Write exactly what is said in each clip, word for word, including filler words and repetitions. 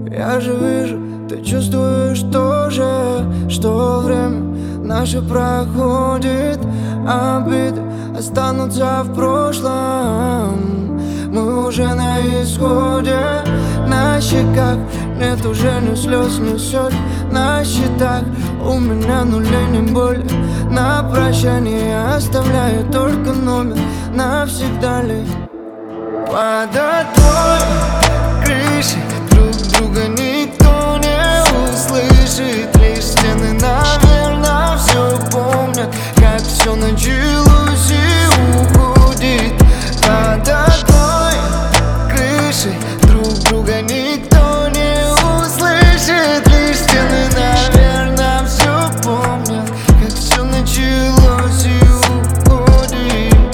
Я же вижу, ты чувствуешь тоже, что время наше проходит, обиды останутся в прошлом. Мы уже на исходе, на щеках нет уже ни слез, ни соль. На счетах у меня нулей, не боли. На прощание я оставляю только номер. Навсегда ли под одной крышей друг друга никто не услышит. Лишь стены, наверное, все помнят, как все началось и уходит. Под одной крышей друг друга никто не услышит. Лишь стены, наверное, все помнят, как все началось и уходит.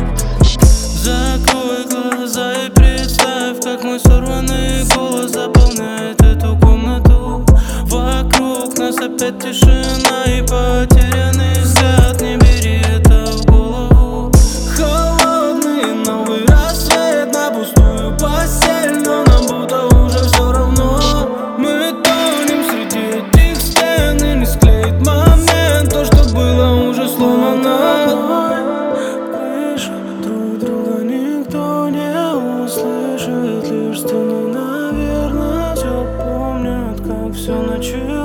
Закрой глаза и представь, как мой сорванный голос заполняет эту комнату. Вокруг нас опять тишина и потерянный взгляд. Не бери это в голову. Холодный новый рассвет на пустую постель, но нам будто уже все равно. Мы тонем среди этих стен, и не склеит момент то, что было уже сломано. Крыша друг друга никто не услышит. Лишь стены, наверное, все помнят, как все началось.